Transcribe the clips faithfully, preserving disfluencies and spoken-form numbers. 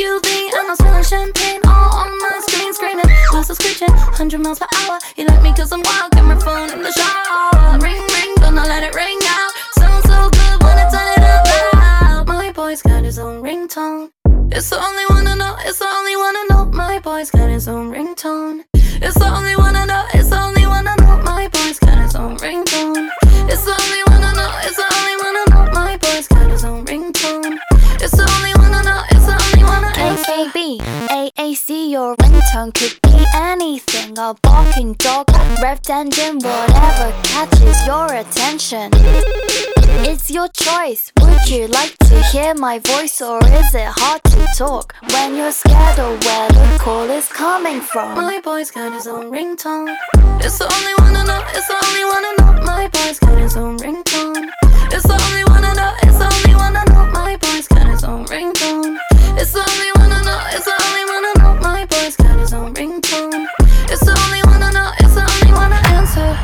U V and I'm spilling champagne all on my screen, screaming, glasses screeching, one hundred miles per hour. You like me cause I'm wild, camera phone in the shower. Ring, ring, gonna let it ring out. Sounds so good, wanna turn it up loud. My boy's got his own ringtone. It's the only one I know, it's the only one I know. My boy's got his own ringtone. It's the only one I know, it's the only one I know. My boy's got his own ringtone. It's the only one I know, it's the only one I know. My boy's got his own ringtone. It's the only one I know, it's the only one I know. A K B, A A C, your ringtone could be anything. A barking dog, revved engine, whatever catches your attention. It's your choice. Would you like to hear my voice, or is it hard to talk when you're scared of where the call is coming from? My boy's got his own ringtone. It's the only one I know, it's the only one I know. My boy's got his own ringtone. It's the only one I know, it's the only one I know. My boy's got his own ringtone. It's the only one I know, it's the only one I know. My boy's got his own ringtone. It's the only one I know, it's the only one I answer.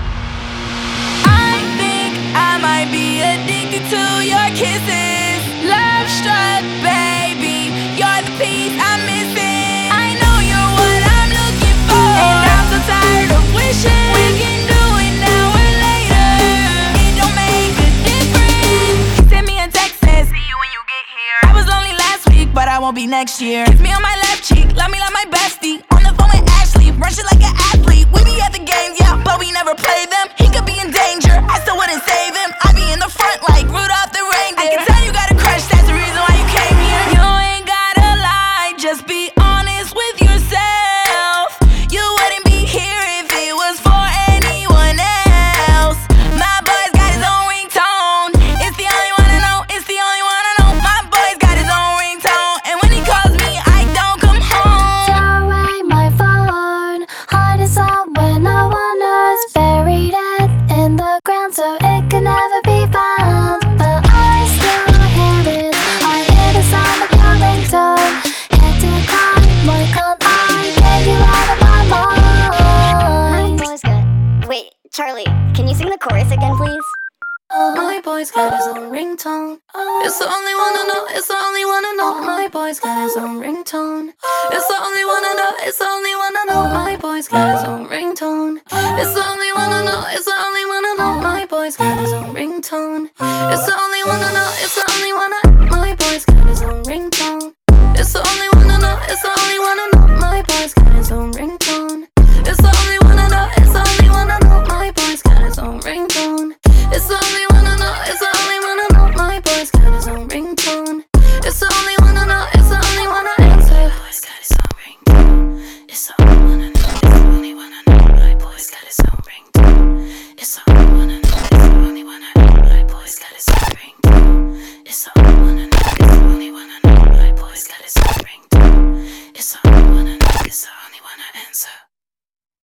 I think I might be addicted to your kisses. Love struck, baby, you're the piece I'm missing. I know you're what I'm looking for, and I'm so tired of wishing we can do it now or later. It don't make a difference. Send me a text and see you when you get here. I was lonely last week, but I won't be next year. Kiss me on my left cheek, love me like my bestie. On the phone with Ashley, run shit like an athlete. We be at the games, yeah, but we never play them. He could be in danger, I still wouldn't save him. I be in the front like Rudolph the reindeer. I can tell you got a crush, that's the reason why you came here. You ain't gotta lie, just be honest with yourself. You wouldn't be here if it was for anyone else. My boy's got his own ringtone. It's the only one I know, it's the only one I know. My boy's got his own ringtone, and when he calls me, I don't come home. Throw away my phone, hide it somewhere no one knows. Buried it in the ground so it can never be found. But I still hear it, I hear the sound of your ringtone. Head to climb, why can't I get you out of my mind? My boy's good. Wait, Charlie, can you sing the chorus again, please? My boy's got his own ringtone. It's the only one I know, it's the only one I know. My boy's got his own ringtone. It's the only one I know, it's the only one I know. My boy's got his own ringtone. It's the only one I know, it's the only one I know. My boy's got his own ringtone. It's the only one I know, it's the only one I know. My boy's got his own ringtone. It's the only one I know, it's the only one I know. My boy's got his own ringtone. It's the only one I know, it's the only one I know. My boy's got his own ringtone. It's the only